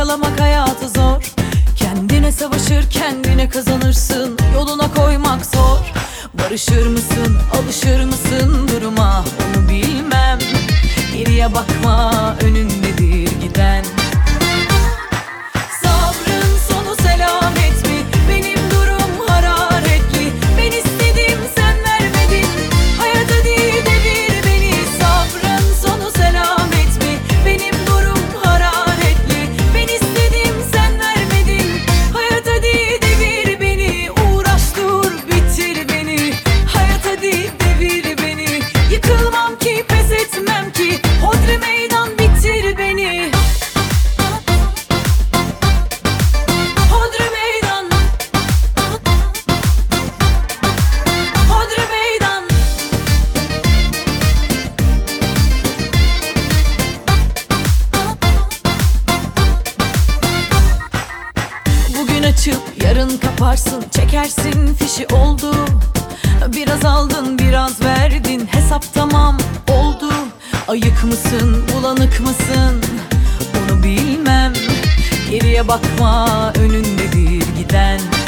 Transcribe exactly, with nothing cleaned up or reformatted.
Yakalamak hayatı zor. Kendine savaşır, kendine kazanırsın. Yoluna koymak zor. Barışır mısın, alışır mısın duruma, onu bilmem. Geriye bakma, önündedir giden. Sabrın sonu selamet mi? Benim durum hararetli. Ben istedim, sen vermedin. Hayat hadi devir beni. Sabrın sonu selamet mi? Benim durum hararetli. Ben istedim, sen vermedin. Hayat hadi devir beni. Uğraş dur, bitir beni. Hayat hadi devir beni. Yıkılmam ki, pes etmem ki. Hodri meydan, bitir beni. Hodri meydan, hodri meydan. Bugün açıp yarın kaparsın, çekersin fişi oldu. Biraz aldın, biraz verdin, hesap tamam oldu. Ayık mısın, bulanık mısın, onu bilmem. Geriye bakma, önündedir giden.